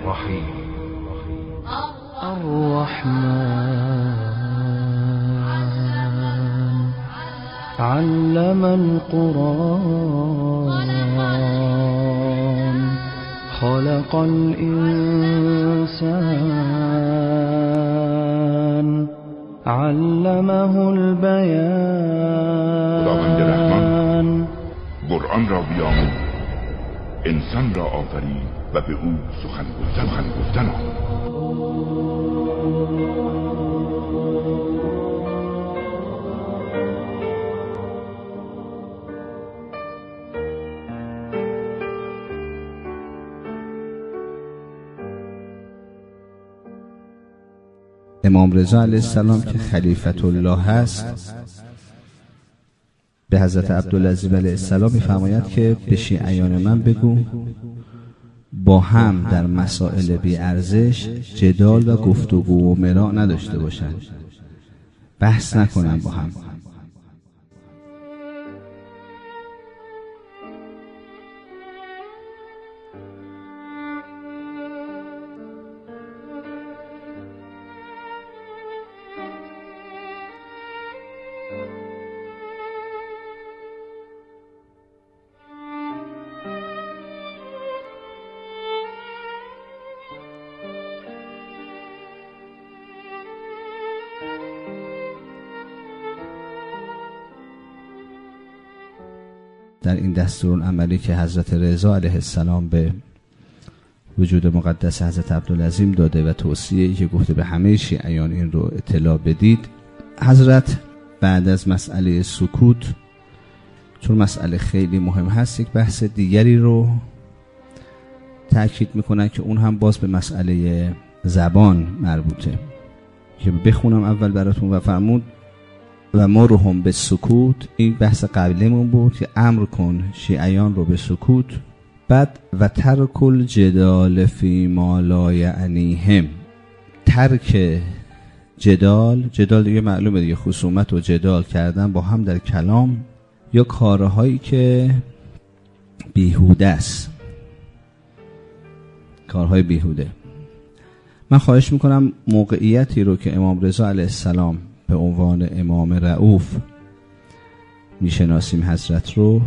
الرحيم الرحمن علم القرآن خلق الإنسان علمه البيان. خداوند رحمان قرآن را بیاموز، انسان را آفرید و به او سخن گفتن امام رضا علیه السلام که خلیفت الله هست به حضرت عبدالعزیز علیه السلام می‌فرماید که به شیعیان من بگو با هم در مسائل بی ارزش جدال و گفتگو و مراء نداشته باشند، بحث نکنن با هم. در این دستورالعملی که حضرت رضا علیه السلام به وجود مقدس حضرت عبدالعظیم داده و توصیه‌ای که گفته به همه شیعیان این رو اطلاع بدید، حضرت بعد از مسئله سکوت، چون مسئله خیلی مهم هست، یک بحث دیگری رو تأکید میکنن که اون هم باز به مسئله زبان مربوطه که بخونم اول براتون. و فرمود و ما رو هم به سکوت، این بحث قبلیمون بود که امر کن شیعیان رو به سکوت. بعد و ترک الجدال فی ما لا یعنیهم، ترک جدال دیگه معلومه دیگه، خصومت و جدال کردن با هم در کلام یا کارهایی که بیهوده است، کارهای بیهوده. من خواهش میکنم موقعیتی رو که امام رضا علیه السلام به عنوان امام رؤوف میشناسیم حضرت رو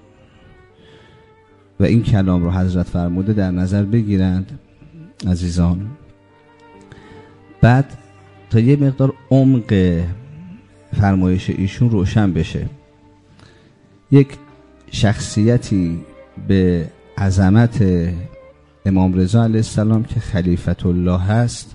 و این کلام رو حضرت فرموده در نظر بگیرند عزیزان. بعد تا یه مقدار عمق فرمایش ایشون روشن بشه، یک شخصیتی به عظمت امام رضا علیه السلام که خلیفت الله هست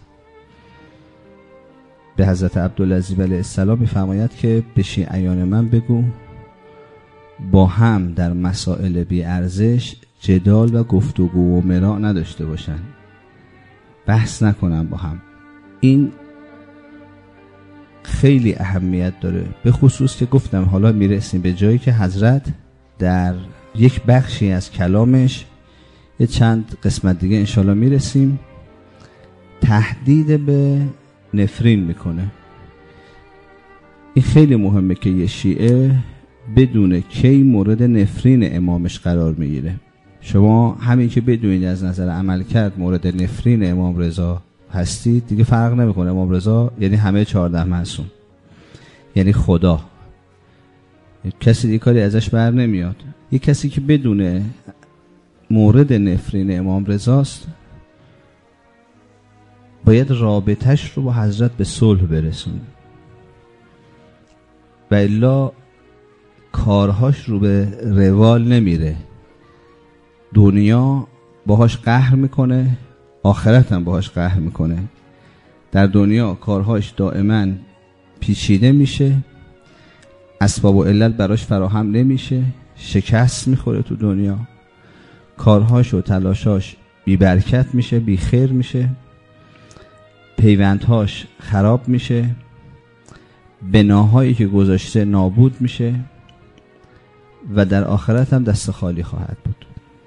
به حضرت عبدالعزیز علیه السلام می‌فرماید که به شیعیان من بگو با هم در مسائل بی ارزش جدال و گفتگو و مراء نداشته باشن، بحث نکنن با هم. این خیلی اهمیت داره، به خصوص که گفتم حالا میرسیم به جایی که حضرت در یک بخشی از کلامش، یه چند قسمت دیگه انشالله میرسیم، تهدید به نفرین میکنه. این خیلی مهمه که یه شیعه بدونه کی مورد نفرین امامش قرار میگیره. شما همین که بدونید از نظر عمل کرد مورد نفرین امام رضا هستید، دیگه فرق نمیکنه. امام رضا یعنی همه 14 معصوم، یعنی خدا، کسی دیگه کاری ازش بر نمیاد. یه کسی که بدونه مورد نفرین امام رضاست باید رابطش رو با حضرت به صلح برسونه و الا کارهاش رو به روال نمیره. دنیا باهاش قهر میکنه، آخرت هم باهاش قهر میکنه. در دنیا کارهاش دائما پیچیده میشه، اسباب و علت براش فراهم نمیشه، شکست میخوره تو دنیا، کارهاش و تلاشاش بی برکت میشه، بی خیر میشه، پیوندهاش خراب میشه، بناهایی که گذاشته نابود میشه و در آخرت هم دست خالی خواهد بود.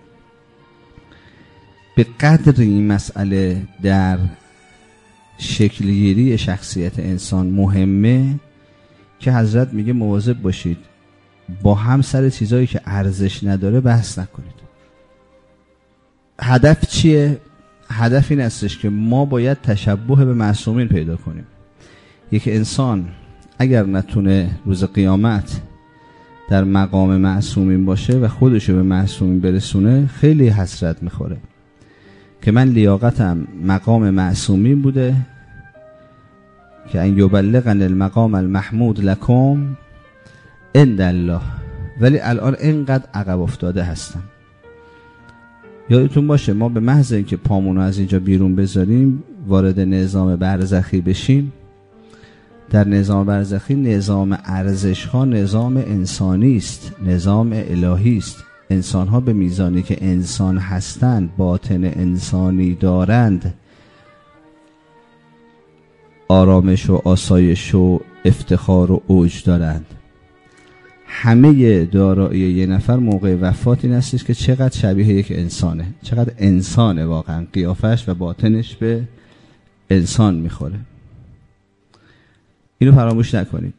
به قدر این مسئله در شکلگیری شخصیت انسان مهمه که حضرت میگه مواظب باشید با هم سر چیزایی که ارزش نداره بحث نکنید. هدف چیه؟ هدف این استش که ما باید تشبه به معصومین پیدا کنیم. یک انسان اگر نتونه روز قیامت در مقام معصومین باشه و خودشو به معصومین برسونه، خیلی حسرت میخوره که من لیاقتم مقام معصومین بوده که ان یبلغن المقام المحمود لکم عند الله، ولی الان اینقدر عقب افتاده هستم. یادتون باشه ما به محض اینکه پامونو از اینجا بیرون بذاریم وارد نظام برزخی بشیم، در نظام برزخی نظام ارزش ها نظام انسانی است، نظام الهی است. انسان ها به میزانی که انسان هستند، باطن انسانی دارند، آرامش و آسایش و افتخار و اوج دارند. همه دارایی یه نفر موقع وفات این هستش که چقدر شبیه یک انسانه، چقدر انسانه واقعا، قیافش و باطنش به انسان میخوره. اینو فراموش نکنید.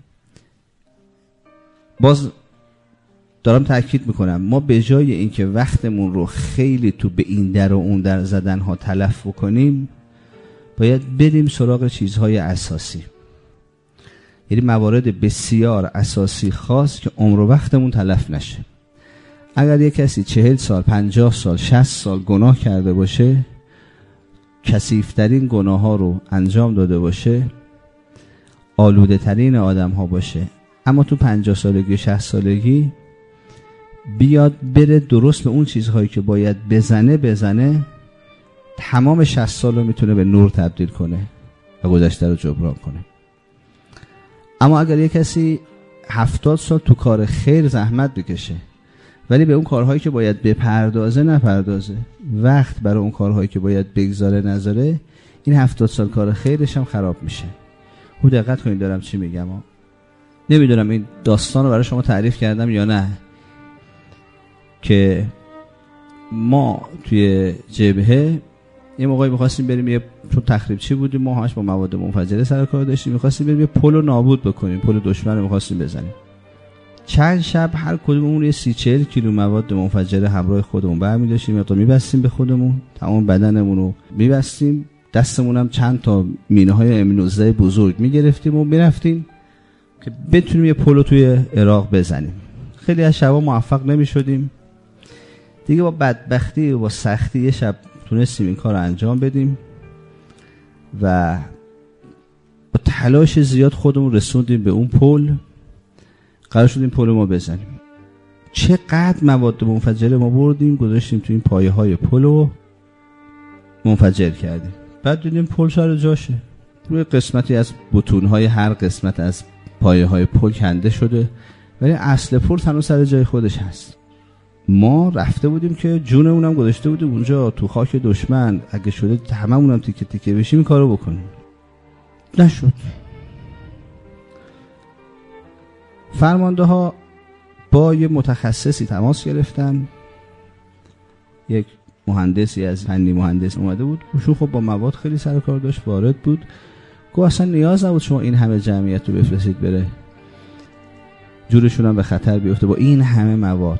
باز دارم تأکید میکنم، ما به جای اینکه وقتمون رو خیلی تو به این در و اون در زدن ها تلف بکنیم، باید بریم سراغ چیزهای اساسی، یعنی موارد بسیار اساسی خاص که عمر و وقتمون تلف نشه. اگر یک کسی 40 سال 50 سال 60 سال گناه کرده باشه، کثیف‌ترین گناه ها رو انجام داده باشه، آلوده ترین آدم ها باشه، اما تو 50 سالگی 60 سالگی بیاد بره درست به اون چیزهایی که باید بزنه، تمام 60 سال رو میتونه به نور تبدیل کنه و گذشته رو جبران کنه. اما اگر یک کسی 70 سال تو کار خیر زحمت بکشه ولی به اون کارهایی که باید بپردازه نپردازه، وقت برای اون کارهایی که باید بگذاره نذاره، این 70 سال کار خیرش هم خراب میشه. خوب دقت کنید دارم چی میگم. نمیدونم این داستان رو برای شما تعریف کردم یا نه، که ما توی جبهه یه موقعی می‌خواستیم بریم چون تخریبچی بودیم، ما همش با مواد منفجره سر کار داشتیم، می‌خواستیم بریم یه پل رو نابود بکنیم، پل دشمن رو می‌خواستیم بزنیم. چند شب هر کدوممون یه 30-40 کیلو مواد منفجره همراه خودمون برمی‌داشتیم، تا می‌بستیم به خودمون، تمام بدنمون رو می‌بستیم، دستمون هم چند تا مینه‌های M19 بزرگ می‌گرفتیم و می‌رفتیم که بتونیم یه پل رو توی عراق بزنیم. خیلی از شبا موفق نمی‌شدیم. دیگه با بدبختی و با سختی یه شب تونستیم این کار رو انجام بدیم و با تلاش زیاد خودمون رسوندیم به اون پل. قرار شد این پل ما بزنیم. چقدر مواد منفجره ما بردیم گذاشتیم تو این پایه های پل رو منفجر کردیم. بعد دیدیم پل سر جاشه، روی قسمتی از بتون‌های هر قسمت از پایه های پل کنده شده، ولی اصل پل هنوز سر جای خودش هست. ما رفته بودیم که جونمونم گذاشته بودیم اونجا تو خاک دشمن، اگه شده هممونم تیکه تیکه بشیم این کارو بکنیم. نشد. فرمانده ها با یه متخصصی تماس گرفتن، یک مهندسی از فنی مهندس اومده بود، ایشون خب با مواد خیلی سر کار داشت، وارد بود، گفت اصلا نیاز نبود شما این همه جمعیت رو بفرستید بره، جورشون هم به خطر بیفته با این همه مواد.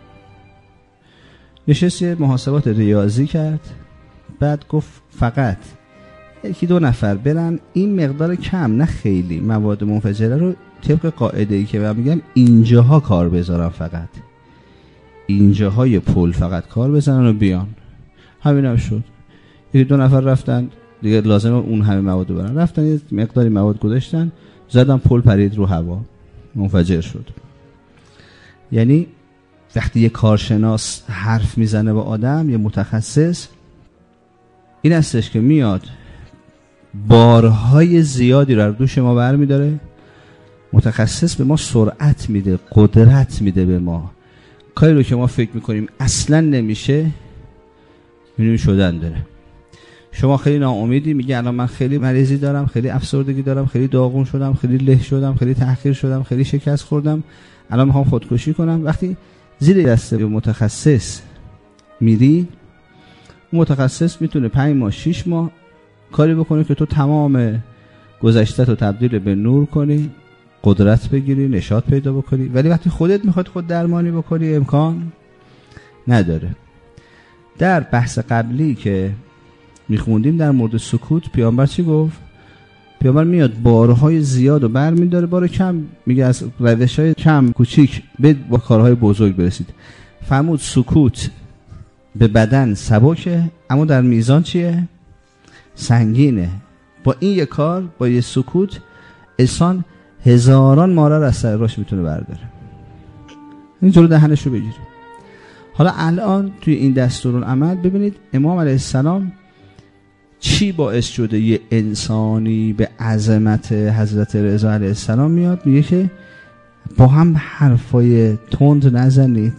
نشست یه محاسبات ریاضی کرد، بعد گفت فقط 1-2 نفر برن این مقدار کم، نه خیلی، مواد منفجره رو طبق قاعده‌ای که من میگم اینجاها کار بذارن، فقط اینجاهای پل فقط کار بزنن و بیان. همین هم شد. 1-2 نفر رفتن دیگه، لازمه اون همه مواد رو برن، رفتن یه مقداری مواد گذاشتن، زدن، پل پرید رو هوا، منفجر شد. یعنی وقتی یه کارشناس حرف میزنه با آدم، یه متخصص، این هستش که میاد بارهای زیادی رو دوش ما برمیداره. متخصص به ما سرعت میده، قدرت میده به ما. کاری رو که ما فکر میکنیم اصلا نمیشه، میبینیم شدن داره. شما خیلی ناامیدی، میگه الان من خیلی مریضی دارم، خیلی افسردگی دارم، خیلی داغون شدم، خیلی له شدم، خیلی تحقیر شدم، خیلی شکست خوردم، الان میخوام خودکشی کنم. وقتی زیر دست متخصص میری، متخصص میتونه 5 ماه 6 ماه کاری بکنه که تو تمام گذشته تو تبدیل به نور کنی، قدرت بگیری، نشاط پیدا بکنی. ولی وقتی خودت میخواد خود درمانی بکنی امکان نداره. در بحث قبلی که میخوندیم در مورد سکوت پیامبر چی گفت؟ پیامبر میاد بارهای زیاد و برمیداره، بار کم میگه از روش‌های کم کوچیک به با کارهای بزرگ برسید. فرمود سکوت به بدن سبکه اما در میزان چیه؟ سنگینه. با این یک کار، با یه سکوت، انسان هزاران ماره از سر راش میتونه برداره. این جلو دهنش رو بگیره. حالا الان توی این دستورالعمل ببینید امام علیه السلام چی باعث شده یه انسانی به عظمت حضرت رضا علیه السلام میاد میگه که با هم حرفای تند نزنید،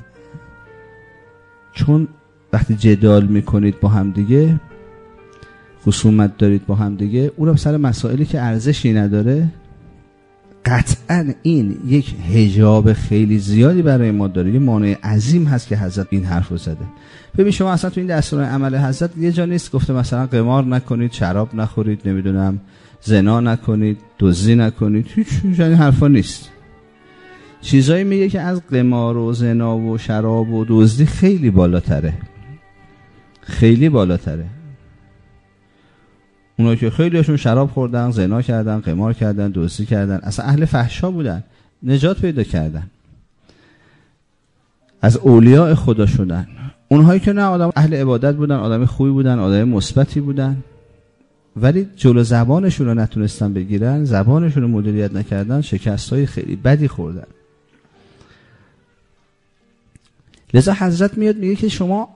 چون وقتی جدال میکنید با هم دیگه، خصومت دارید با هم دیگه، اونم سر مسائلی که ارزشی نداره، قطعا این یک حجاب خیلی زیادی برای ما داره. یه مانع عظیم هست که حضرت این حرف رو زده. ببین شما اصلا تو این دستور عمل حضرت یه جا نیست گفته مثلا قمار نکنید، شراب نخورید، نمیدونم زنا نکنید، دزدی نکنید، هیچ این حرفا نیست. چیزایی میگه که از قمار و زنا و شراب و دزدی خیلی بالاتره، خیلی بالاتره. اونایی که خیلی هاشون شراب خوردن، زنا کردن، قمار کردن، دزدی کردن، اصلا اهل فحشا بودن، نجات پیدا کردن، از اولیاء خدا شدن. اونهایی که نه آدم اهل عبادت بودن، آدم خوبی بودن، آدم مثبتی بودن، ولی جلو زبانشون رو نتونستن بگیرن، زبانشون رو مدیریت نکردن، شکستای خیلی بدی خوردن. لذا حضرت میاد میگه که شما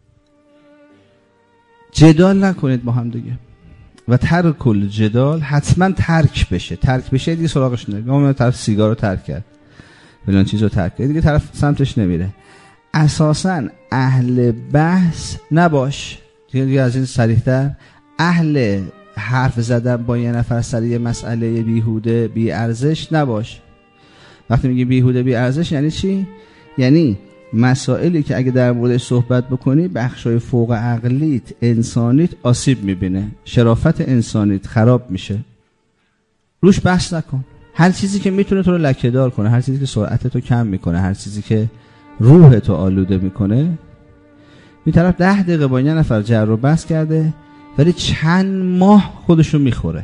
جدال نکنید با هم دیگه و ترک کل جدال، حتما ترک بشه دیگه سراغش نمیره. اون طرف سیگار رو ترک کرد، فلان چیز رو ترک کرد، دیگه طرف سمتش نمیره. اساساً اهل بحث نباش، دیگه از این صریح‌تر اهل حرف زدن با یه نفر سر یه مسئله بیهوده بی ارزش نباش. وقتی میگی بیهوده بی ارزش یعنی چی؟ یعنی مسائلی که اگه در موردش صحبت بکنی بخشای فوق عقلیت، انسانیت آسیب میبینه، شرافت انسانیت خراب میشه، روش بحث نکن. هر چیزی که میتونه تو رو لکه‌دار کنه، هر چیزی که سرعت تو کم میکنه، هر چیزی که روح تو آلوده میکنه، این طرف 10 دقیقه با یه نفر جر و بحث کرده ولی چند ماه خودشو میخوره،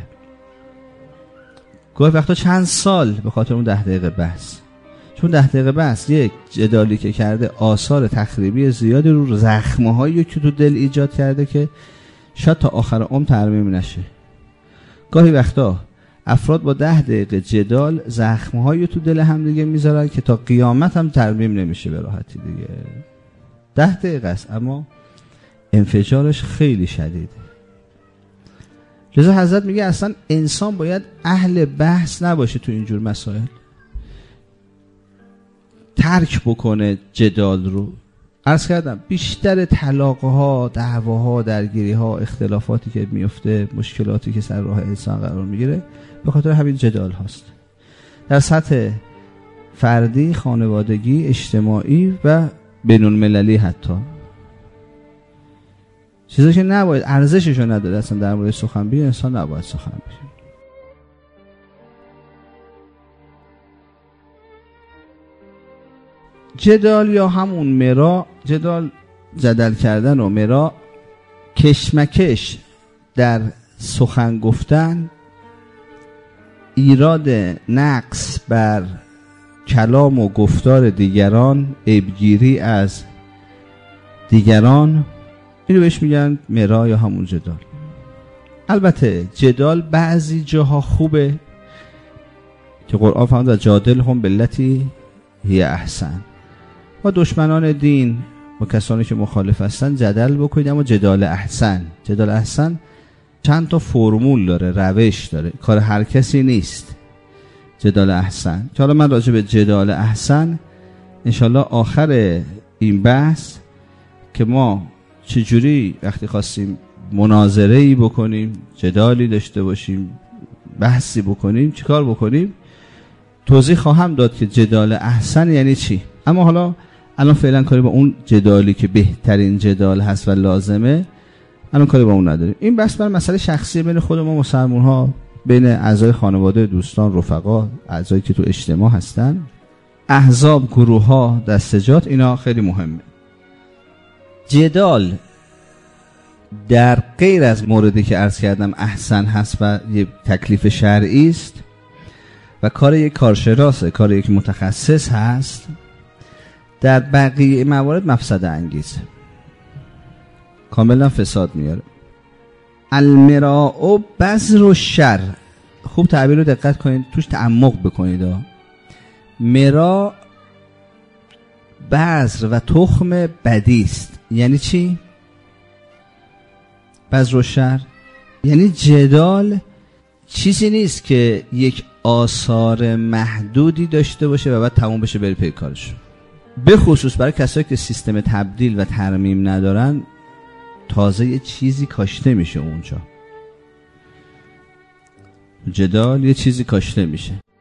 گاهی وقتا چند سال به خاطر اون 10 دقیقه بحث. چون 10 دقیقه بحث یک جدالی که کرده آثار تخریبی زیادی رو زخمهایی که تو دل ایجاد کرده که شاید تا آخر عمر ترمیم نشه. گاهی وقتا افراد با 10 دقیقه جدال زخمهایی تو دل هم دیگه میذارن که تا قیامت هم ترمیم نمیشه به راحتی دیگه. 10 دقیقه است اما انفجارش خیلی شدیده. لذا حضرت میگه اصلا انسان باید اهل بحث نباشه تو اینجور مسائل، ترک بکنه جدال رو. عرض کردم بیشتر طلاق‌ها، دعواها، درگیری‌ها، اختلافاتی که میفته، مشکلاتی که سر راه انسان قرار میگیره به خاطر همین جدال هاست، در سطح فردی، خانوادگی، اجتماعی و بین‌المللی. حتی چیزی که نباید، ارزششو نداره اصلا در مورد سخنبی انسان نباید سخن بگه. جدال یا همون مرا، جدل کردن و مرا، کشمکش در سخن گفتن، ایراد نقص بر کلام و گفتار دیگران، عیبگیری از دیگران، اینو بهش میگن مرا یا همون جدال. البته جدال بعضی جاها خوبه که قرآن فرمود جادلهم باللتی هی احسن، با دشمنان دین و کسانی که مخالف هستن جدل بکنید، اما جدال احسن. جدال احسن چند تا فرمول داره، روش داره، کار هر کسی نیست. جدال احسن که حالا من راجع به جدال احسن انشالله آخر این بحث که ما چجوری وقتی خواستیم مناظره‌ای بکنیم، جدالی داشته باشیم، بحثی بکنیم، چیکار بکنیم، توضیح خواهم داد که جدال احسن یعنی چی. اما حالا الان فعلا کاری با اون جدالی که بهترین جدال هست و لازمه الان کاری با اون نداریم. این بحث بر مسئله شخصی بین خود ما مسلمان ها، بین اعضای خانواده، دوستان، رفقا، اعضایی که تو اجتماع هستن، احزاب، گروه ها، دستجات، اینا خیلی مهمه. جدال در غیر از موردی که عرض کردم احسن هست و یک تکلیف شرعی است و کار یک کارشناسه، کار یک متخصص هست، در بقیه موارد مفسده انگیزه، کاملا فساد میاره. المراء بذر الشر، خوب تعبیر رو دقت کنید، توش تعمق بکنید. مرا بذر و تخم بدی است. یعنی چی؟ بذر الشر یعنی جدال چیزی نیست که یک آثار محدودی داشته باشه و بعد تموم بشه بری پی کارش. به خصوص برای کسایی که سیستم تبدیل و ترمیم ندارن، تازه یه چیزی کاشته میشه اونجا، جدال یه چیزی کاشته میشه.